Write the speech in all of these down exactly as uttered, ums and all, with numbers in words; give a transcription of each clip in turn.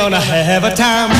gonna have a time.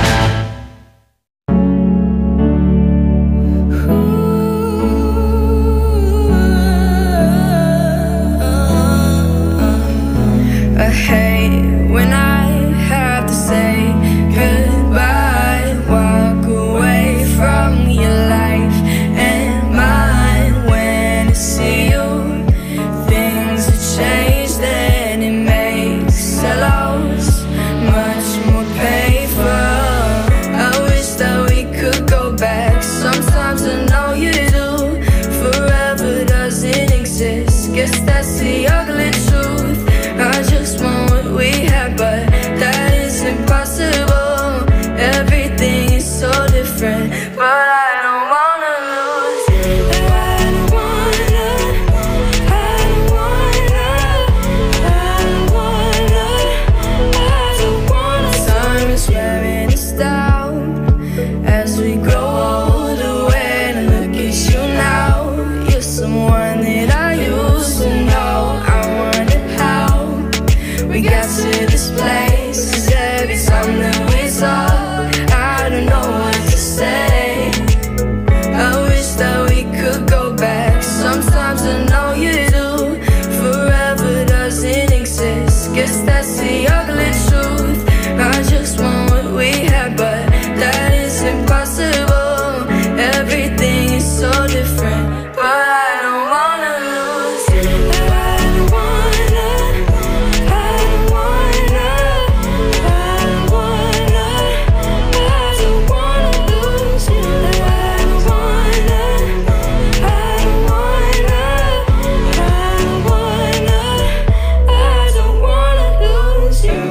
I hate when I have to say goodbye, walk away from your life and mine. When I see you, things have changed and it makes a loss much more painful. I wish that we could go back. Sometimes I know you do. Forever doesn't exist. Guess that's the ugly truth. I just want what we had, but that is impossible. Everything is so different, but I don't wanna lose. I don't wanna, I don't wanna, I don't wanna, I don't wanna. Time is wearing us down as we grow older. When I look at you now, you're someone that I used to know. I wonder how we got to this place, 'cause every time that we talk, I don't know what to say. I wish that we could go back. Sometimes I know you do. Forever doesn't exist. Guess that's the ugly truth. I just want what we had, but that is impossible. Everything is so different, but I don't wanna lose. I don't wanna, I don't wanna, I don't wanna, I don't wanna lose you. I don't wanna, I don't wanna, I don't wanna, I don't wanna lose you.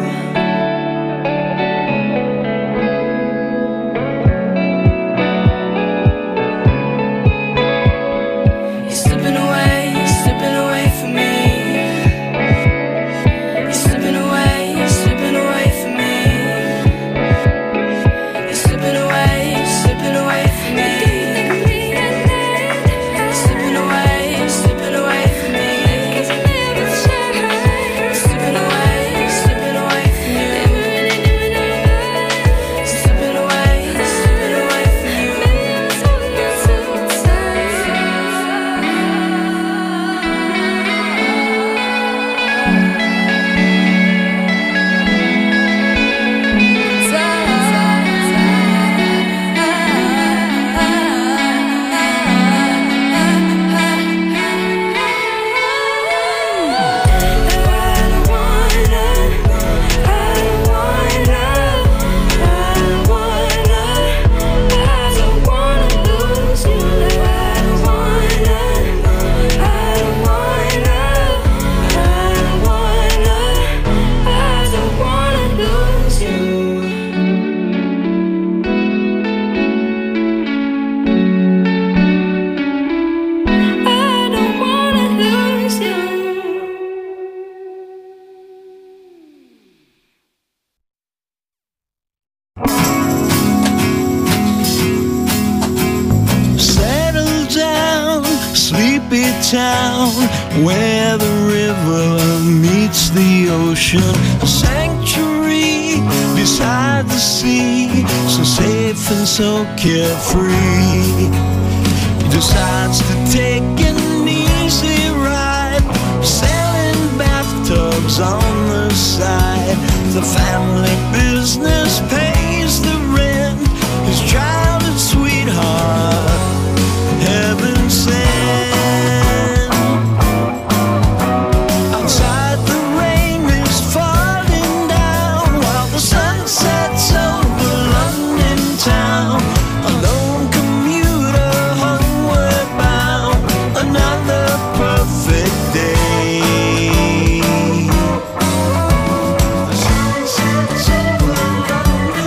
You're slipping away, you're slipping away from me. You're slipping away, you're slipping away from me. You're slipping away, you're slipping away from me. You're slipping away, you're slipping away from me. You're slipping away, you're slipping away from you. You're slipping away, you're slipping away from you. Settle down, sleepy town, where the river meets the ocean. A sanctuary beside the sea, so safe and so carefree. He decides to take an easy ride, selling bathtubs on the side. The family business pays the rent, his childhood sweetheart, heaven sent. Outside the rain is falling down, while the sun sets over London town. A lone commuter homeward bound, another perfect day. The sun sets over London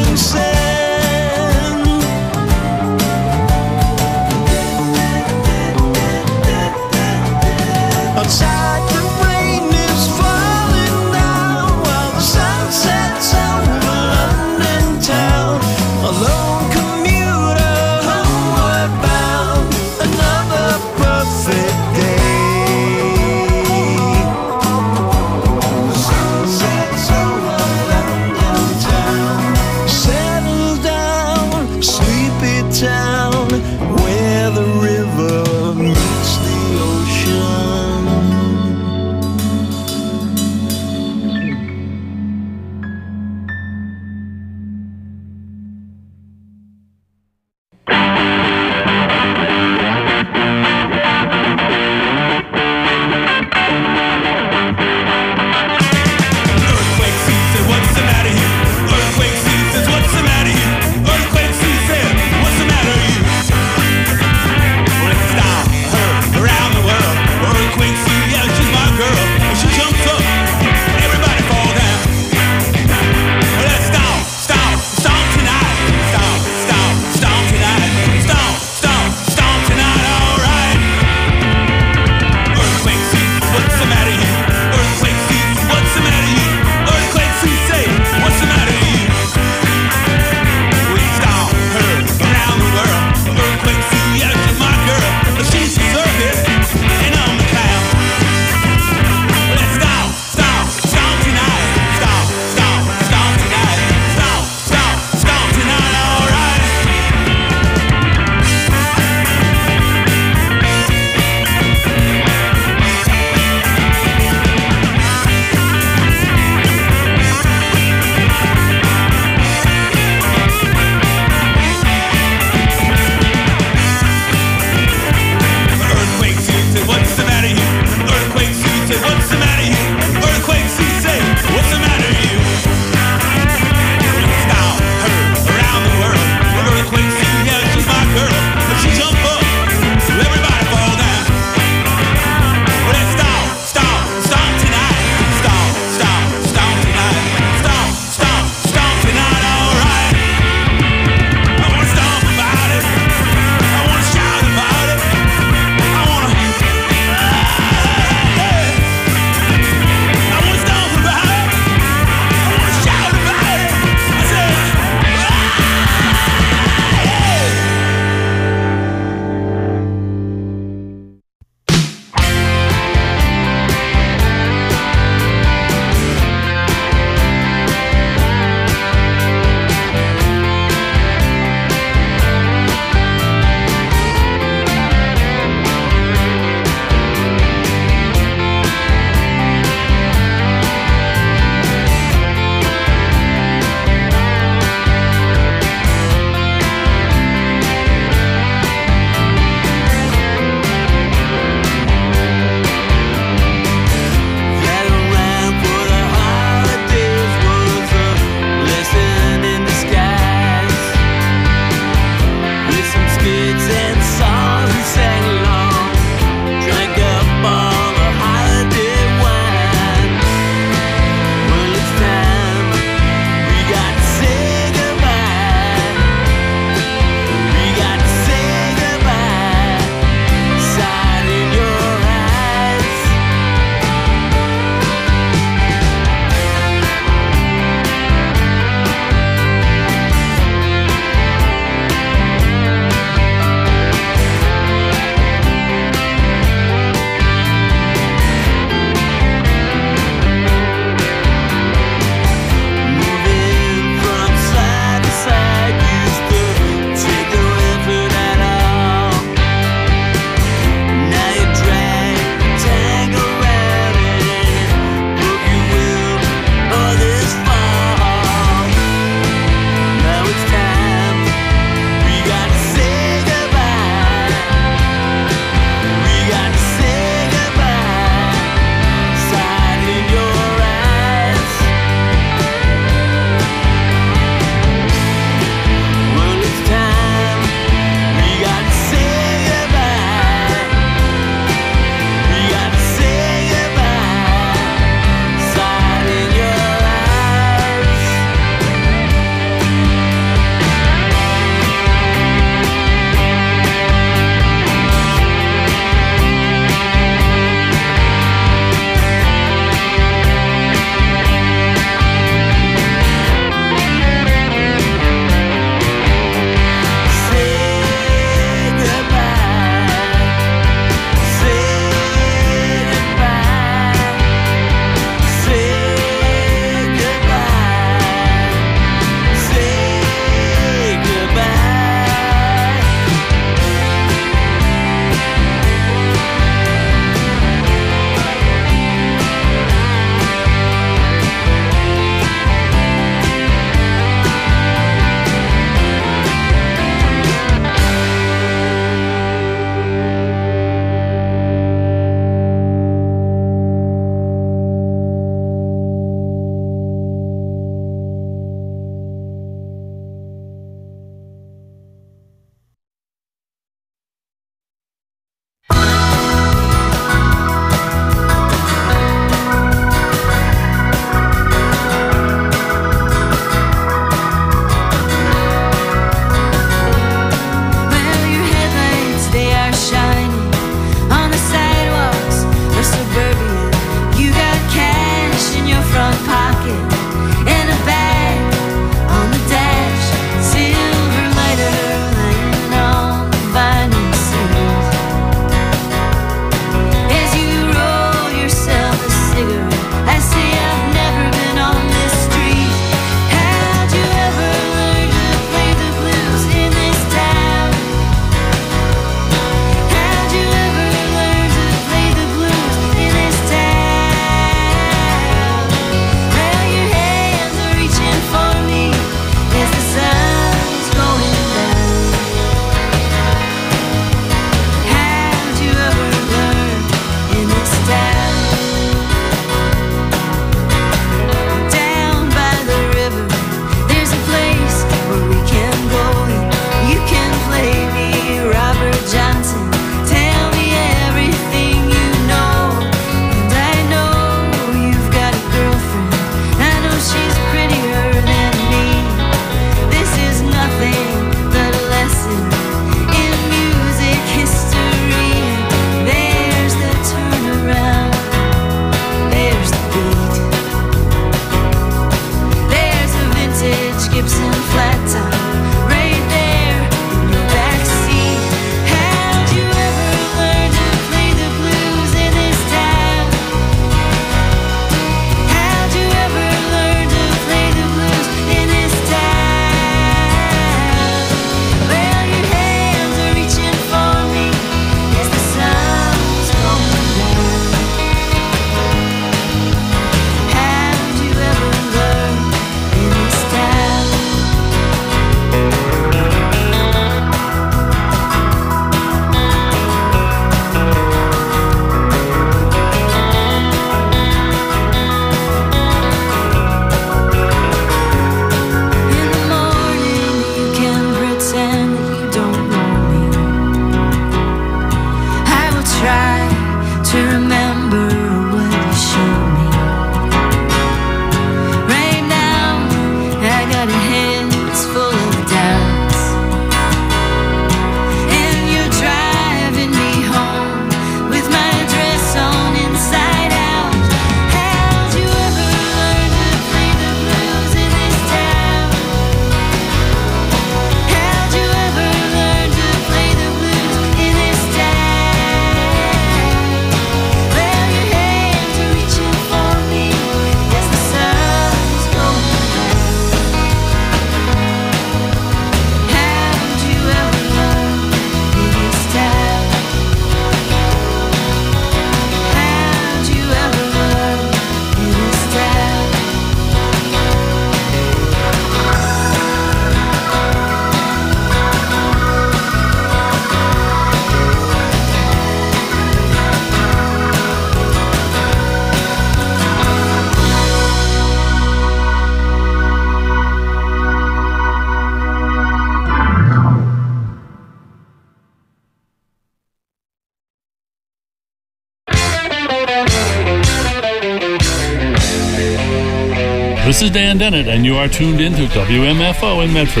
This is Dan Dennett, and you are tuned in to W M F O in Medford.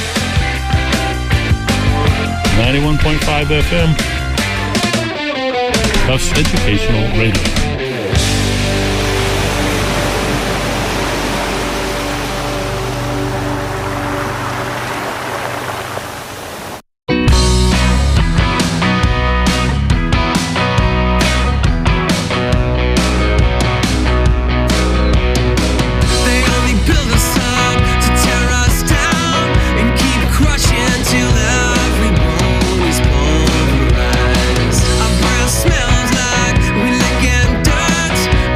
ninety-one point five F M. Tufts Educational Radio. Smells like we lick and dirt.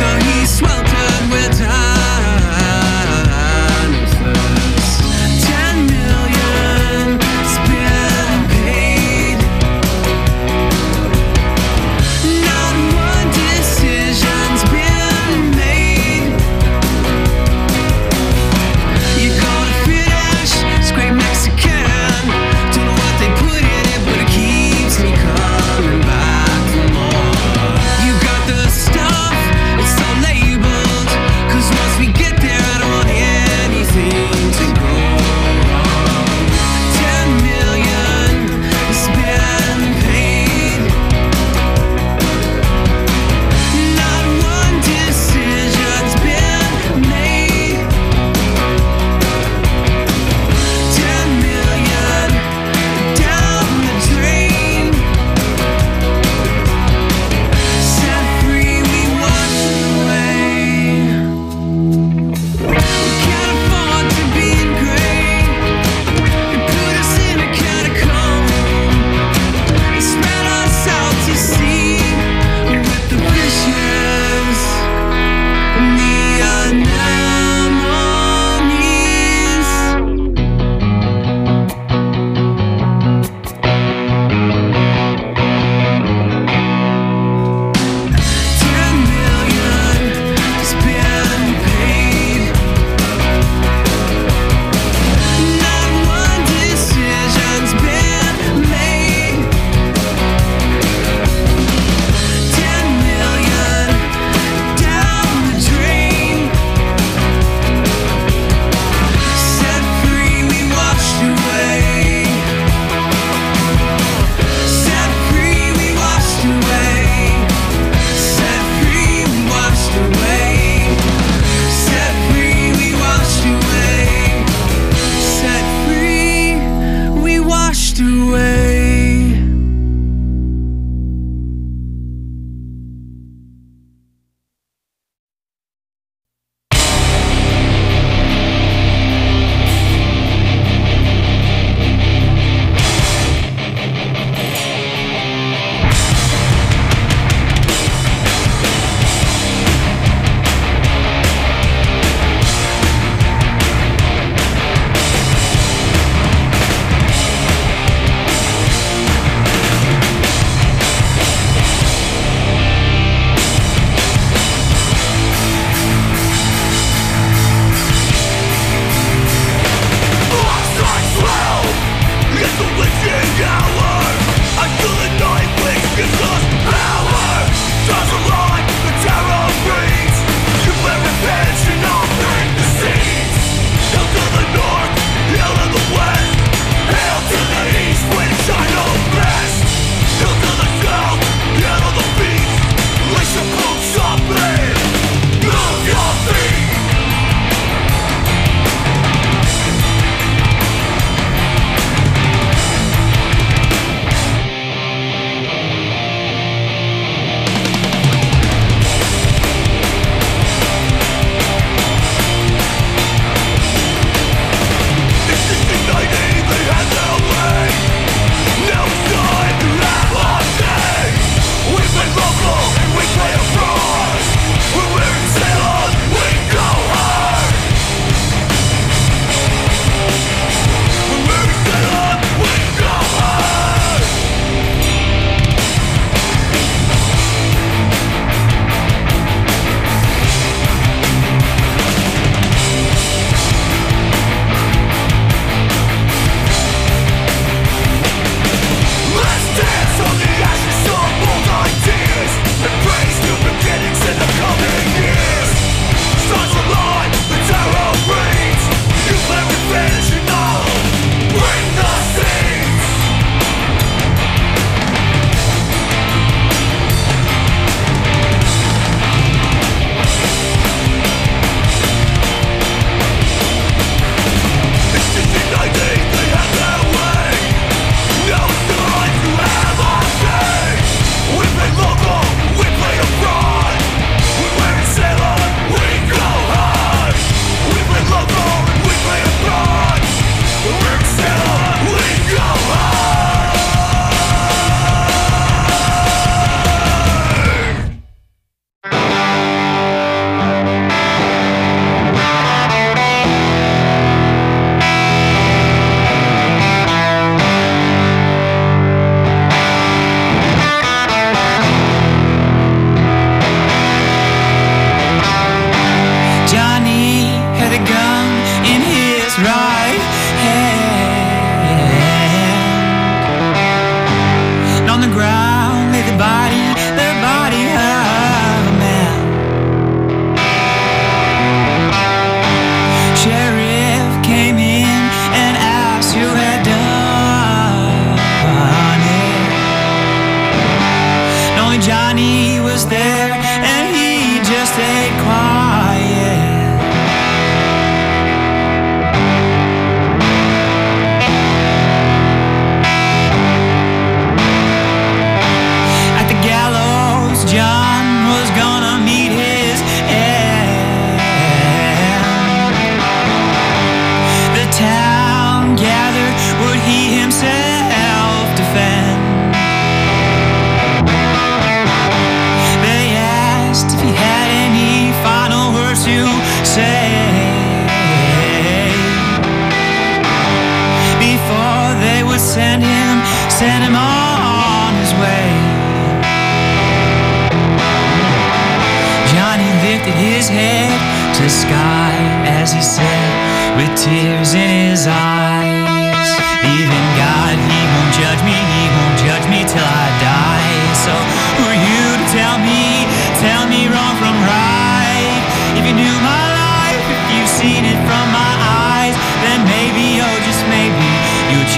his head to the sky as he said, with tears in his eyes, even God, he won't judge me, he won't judge me till I die. So who are you to tell me, tell me wrong from right? If you knew my life, if you've seen it from my eyes, then maybe, oh just maybe, you'll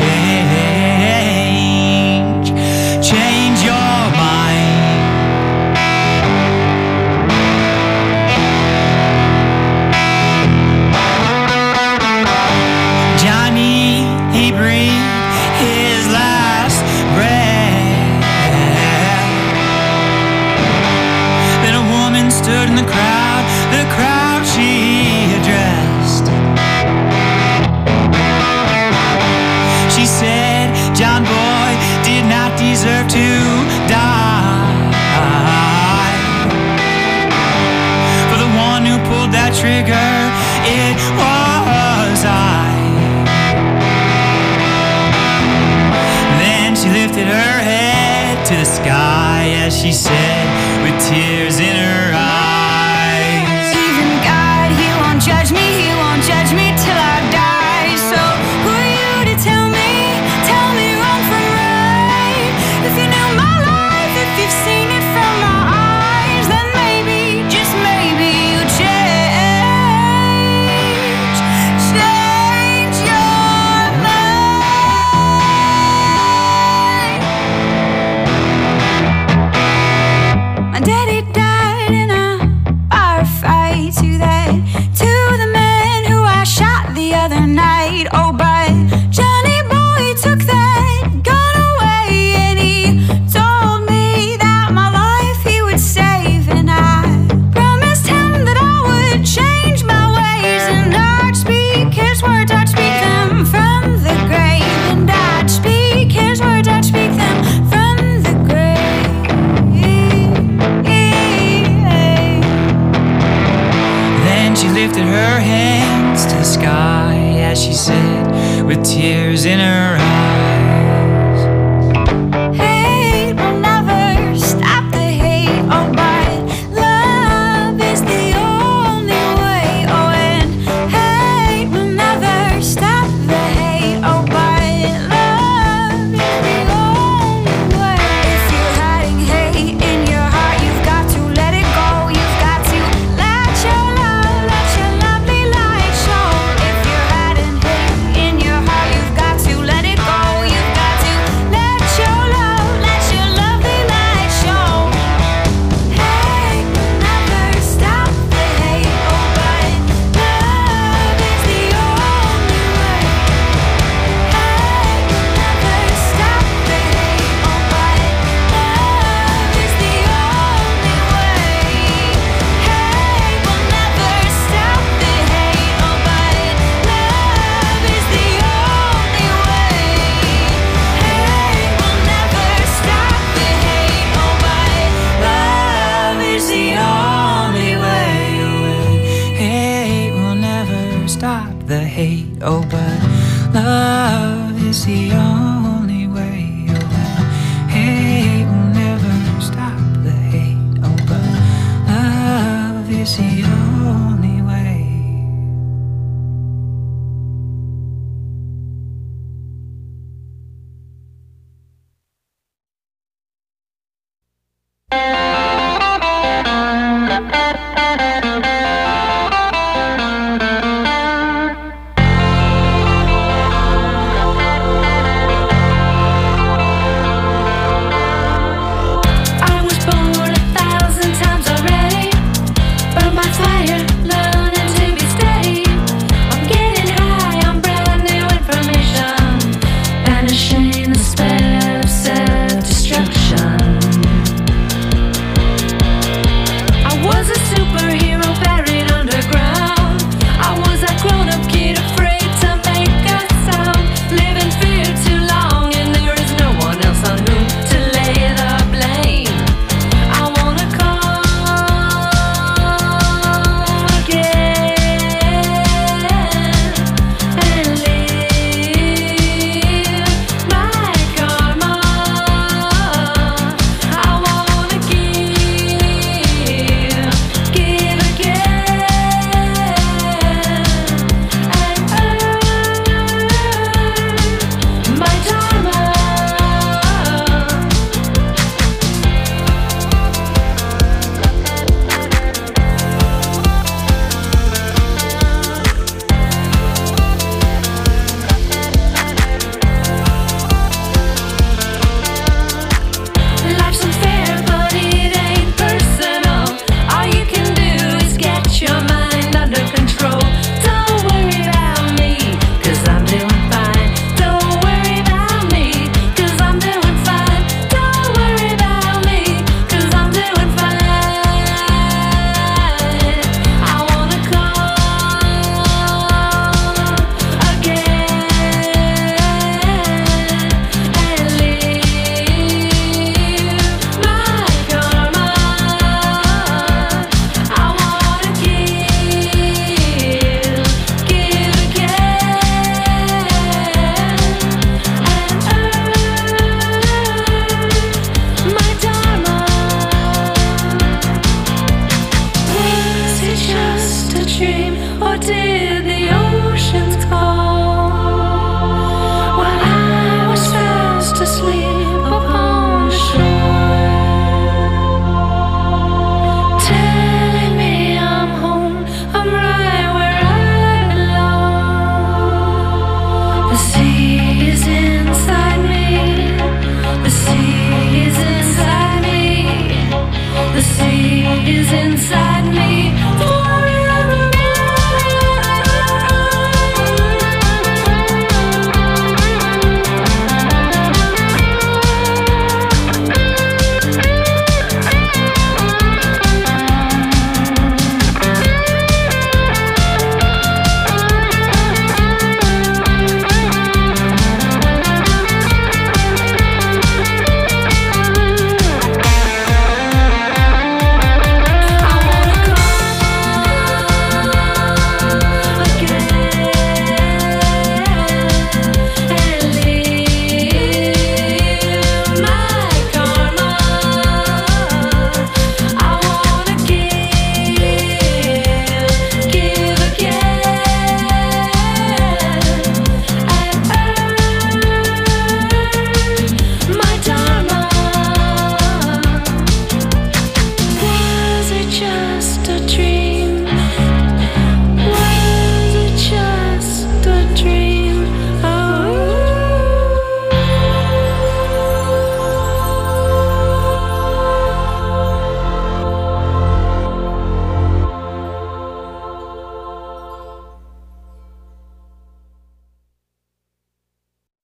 change, change your mind. Johnny, he breathed his last breath. Then a woman stood in the crowd, the crowd she addressed. She said, John boy did not deserve to die. For the one who pulled that trigger, it was I. Then she lifted her head to the sky as she said, with tears in her eyes, Even God, he won't judge me, he won't judge me till I die. So who are you to tell me, tell me wrong from right? If you knew my life, if you've seen it from my eyes, then maybe, just maybe, you change, change your mind. My daddy died in a bar fight. To that, to the man who I shot the other night. Oh, but Johnny boy took that gun away, and he told me that my life he would save. And I promised him that I would change my ways, and I'd speak his words, I'd speak them from the grave. And I'd speak his words, I'd speak them from the grave. Then she lifted her hands to the sky as she said, with tears in her eyes, Hate will never stop the hate, oh, but love is the only way. Oh, and hate will never stop the hate, oh, but love is the only way. If you're hiding hate in your heart, you've got to let it go. You've got to let your love, let your lovely light show. If you're hiding hate in your heart, you've got to let it go. You've got to let your love, let your lovely light show. Hate will never stop the hate, oh, but love is the only way. Hate will never stop the hate, oh, but love is the only way. Hate will never stop the hate, oh, but love is the only way. Hate will never stop the hate, oh, but love is the only way. hate will never stop the hate, oh but love is the only way. Hate will never stop the hate, oh but love is the only way.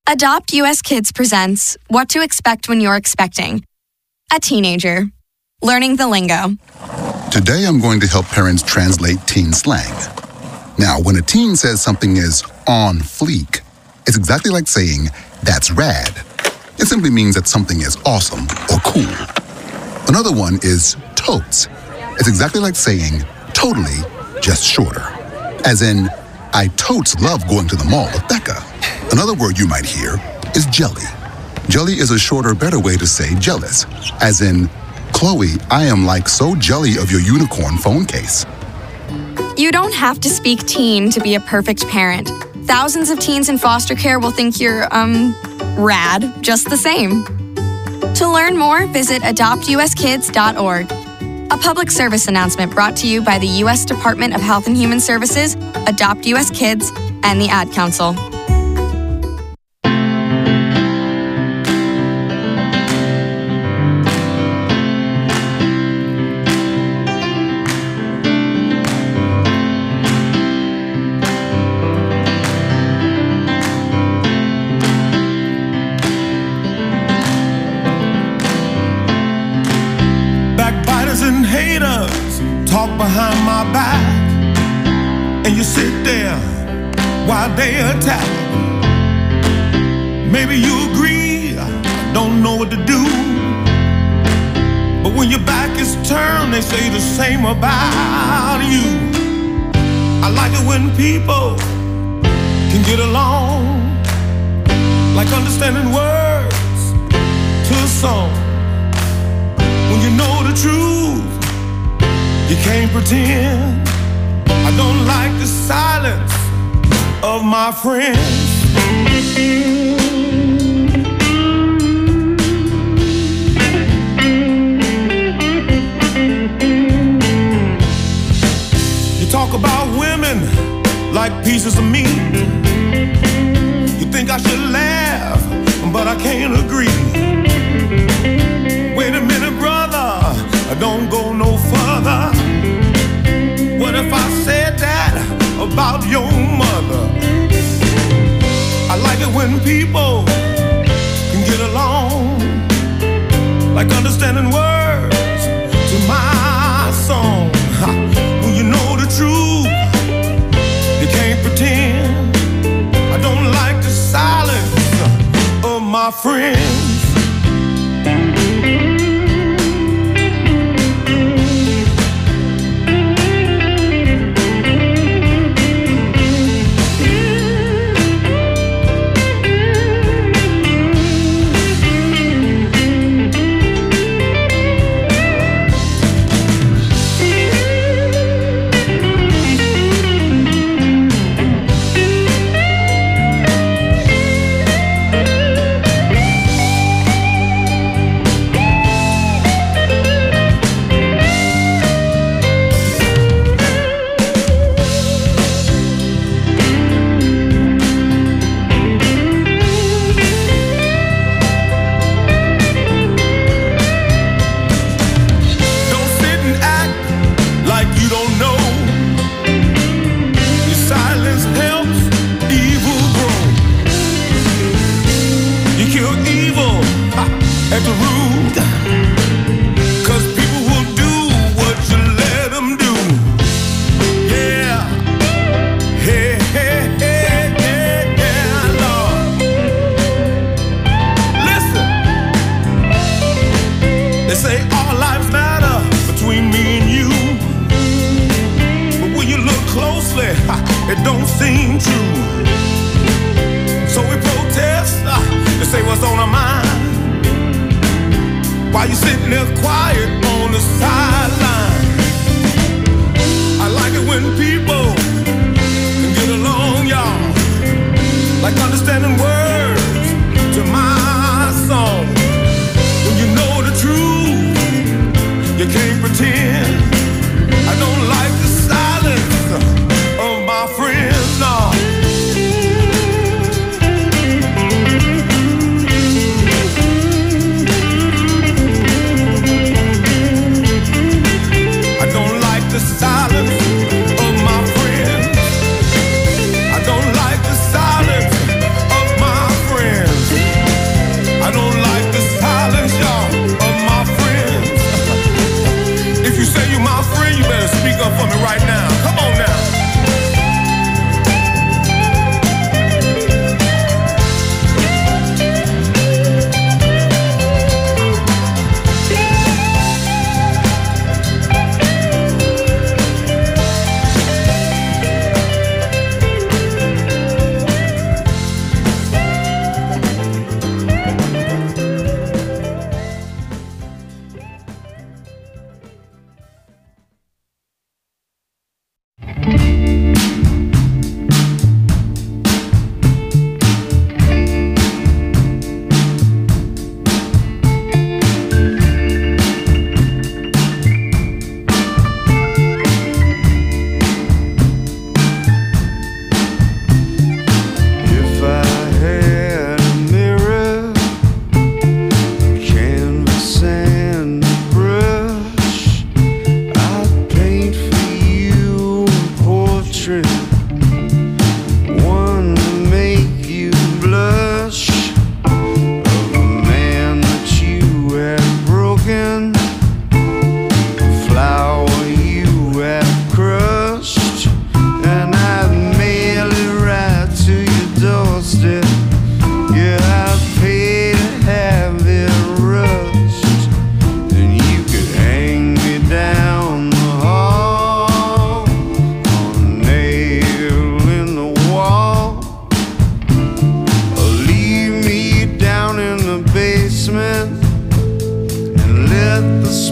Adopt U S Kids presents What to Expect When You're Expecting. A teenager. Learning the lingo. Today I'm going to help parents translate teen slang. Now, when a teen says something is on fleek, it's exactly like saying, that's rad. It simply means that something is awesome or cool. Another one is totes. It's exactly like saying, totally, just shorter. As in, I totes love going to the mall with Becca. Another word you might hear is jelly. Jelly is a shorter, better way to say jealous. As in, Chloe, I am like so jelly of your unicorn phone case. You don't have to speak teen to be a perfect parent. Thousands of teens in foster care will think you're, um, rad, just the same. To learn more, visit adopt u s kids dot org. A public service announcement brought to you by the U S Department of Health and Human Services, Adopt U S Kids, and the Ad Council. And haters talk behind my back, and you sit there while they attack. Maybe you agree, I don't know what to do, but when your back is turned, they say the same about you. I like it when people can get along, like understanding words to a song. When you know the truth, you can't pretend. I don't like the silence of my friends. You talk about women like pieces of meat. You think I should laugh, but I can't agree. Wait a minute, brother, don't go no further. What if I said that about your mother? I like it when people can get along, like understanding words to my song. When you know the truth, you can't pretend. I don't like the silence of my friends. At the root, cause people will do what you let them do. Yeah, hey, hey, hey, hey, yeah, Lord. Listen, they say all lives matter between me and you, but when you look closely, it don't seem true. So we protest, they say what's on our mind, while you sitting there quiet on the sideline. I like it when people can get along, y'all, like understanding words to my song. When you know the truth, you can't pretend. I don't like the silence of my friends, no. The silence of my friends. I don't like the silence of my friends.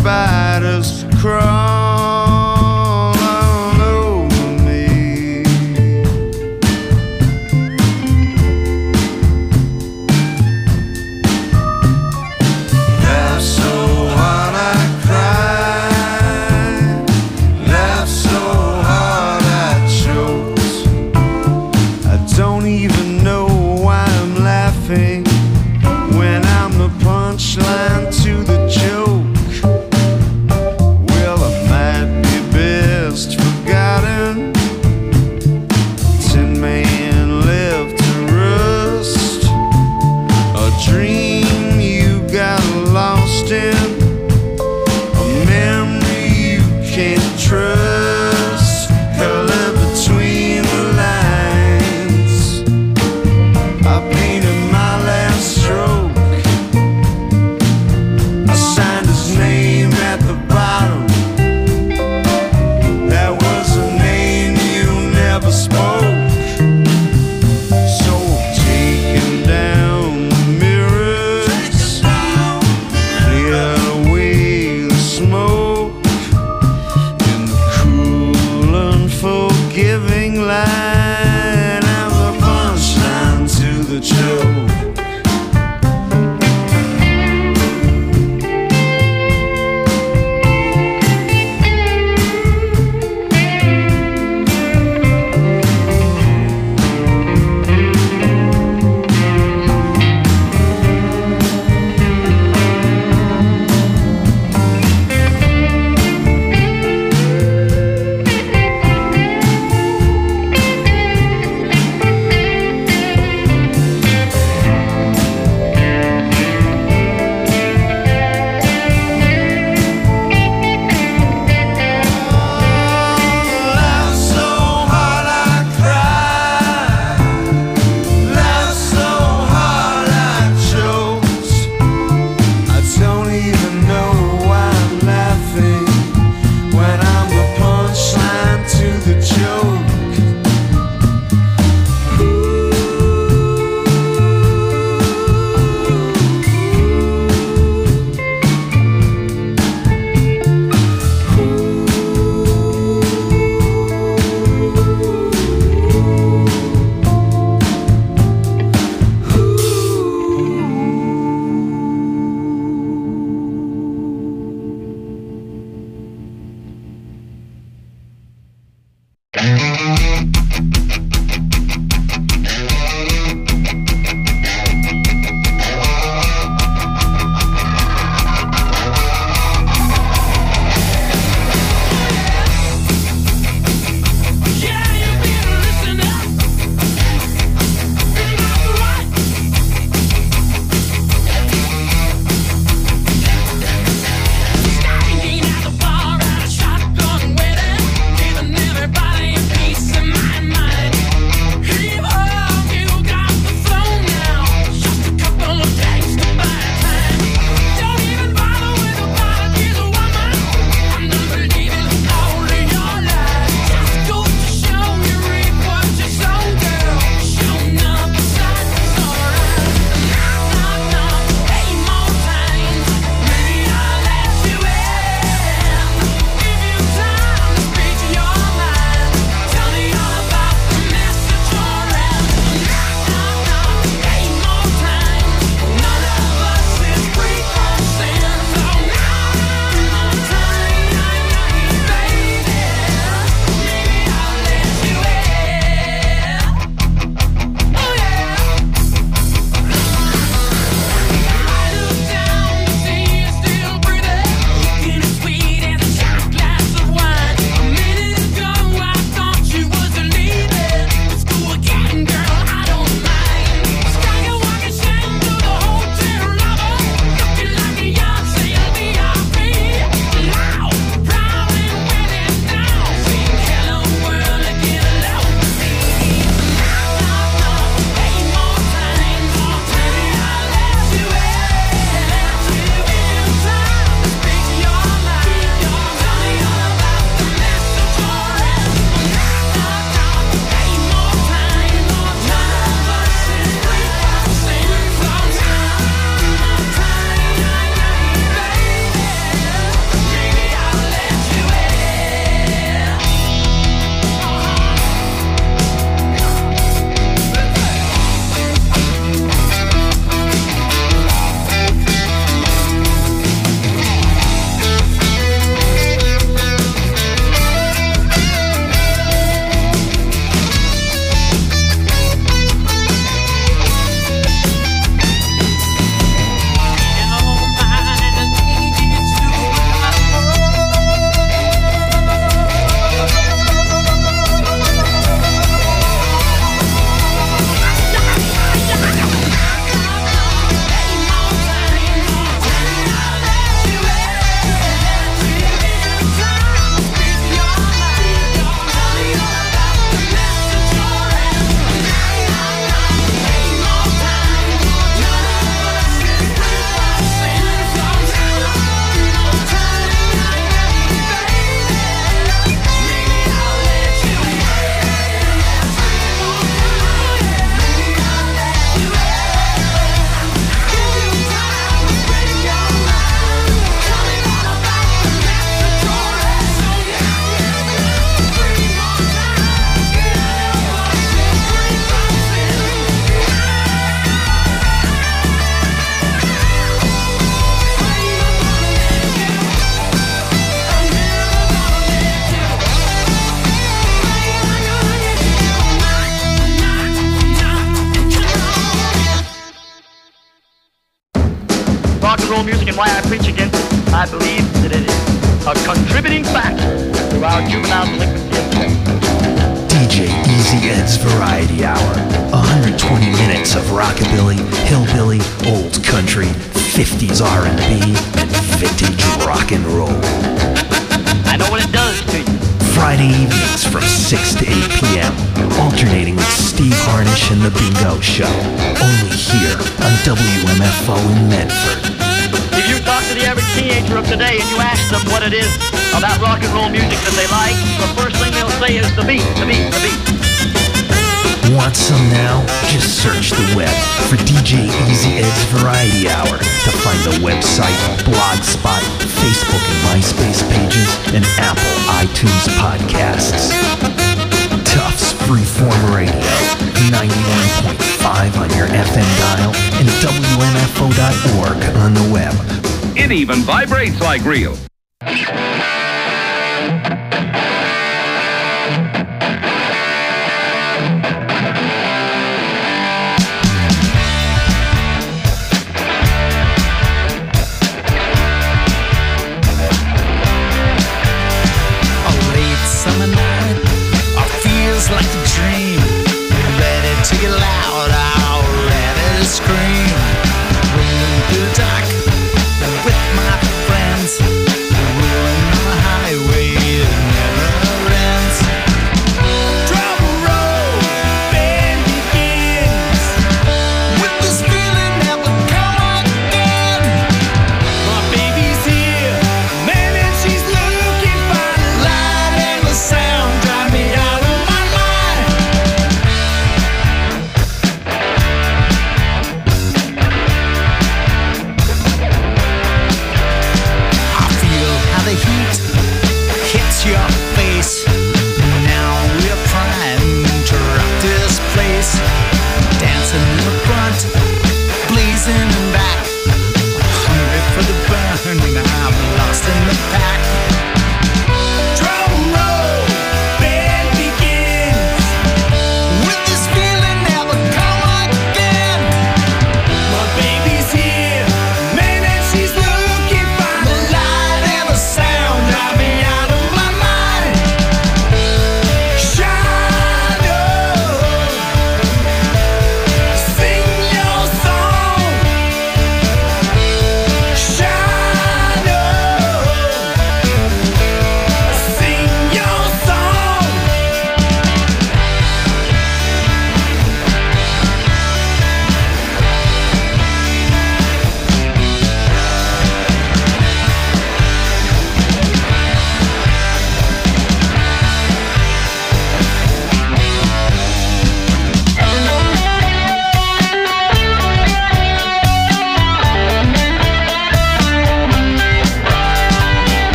spiders crawl all over me. Laugh so hard I cried, laugh so hard I choked. I don't even know why I'm laughing when I'm the punchline to the joke. Well, I might be best forgotten. Tin man left to rust, a dream you got lost in, a memory you can't trust. Color between the lines, I painted my last stroke. rock and roll music and why I preach against it. I believe that it is a contributing factor to our juvenile delinquency epidemic. D J Easy Ed's Variety Hour. one hundred twenty minutes of rockabilly, hillbilly, old country, fifties R and B, and vintage rock and roll. I know what it does to you. Friday evenings from six to eight p.m. Alternating with Steve Harnish and The Bingo Show. Only here on W M F O in Medford. If you talk to the average teenager of today and you ask them what it is about rock and roll music that they like, the first thing they'll say is the beat, the beat, the beat. Want some now? Just search the web for D J Easy Ed's Variety Hour to find the website, Blogspot, Facebook and MySpace pages, and Apple iTunes podcasts. Tufts Freeform Radio, ninety-one point five on your F M dial, and W M F O dot org on the web. It even vibrates like real. Summer night, or feels like a dream. Ready to get loud, out, ready to scream. Rolling through the dark with my friends, rolling on the highway that never ends. Drum roll, band begins with this feeling that will come again. My baby's here, man, and she's looking fine. The sound drive me out of my mind.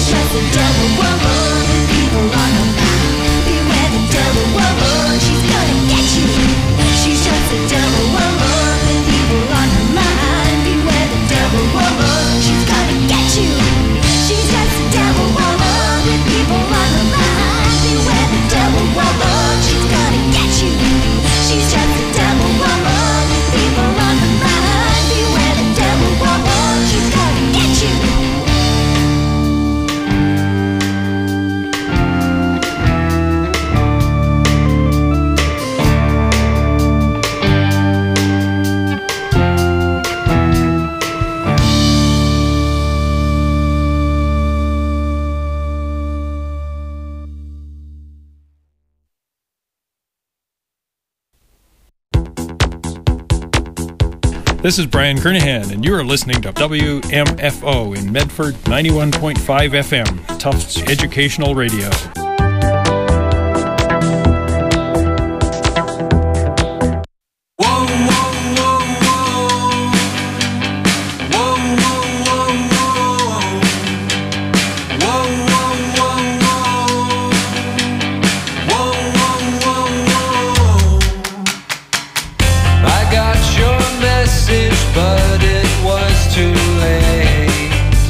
This is Brian Kernahan, and you are listening to W M F O in Medford, ninety-one point five F M, Tufts Educational Radio. But it was too late.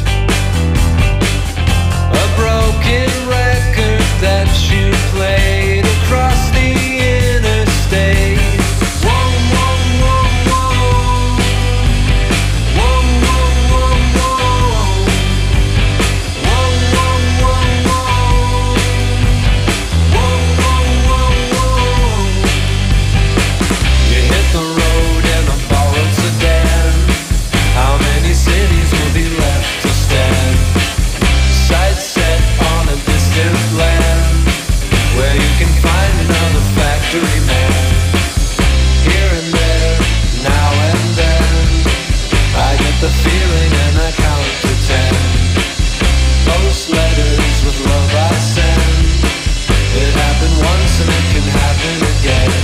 A broken record that you played across the interstate. Whoa, whoa, whoa, whoa. Whoa, whoa, whoa, whoa. Whoa, whoa, whoa, whoa. Whoa, whoa, whoa, whoa. You hit the road and the borrowed sedan. How many cities will be left to stand? Sights set on a distant land, where you can find another factory man. Here and there, now and then, I get the feeling and I count to ten. Post letters with love I send. It happened once and it can happen again.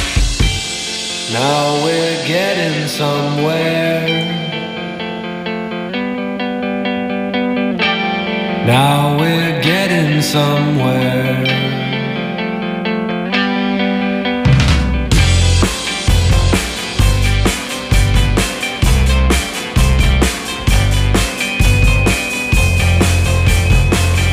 Now we're getting somewhere. Now we're getting somewhere.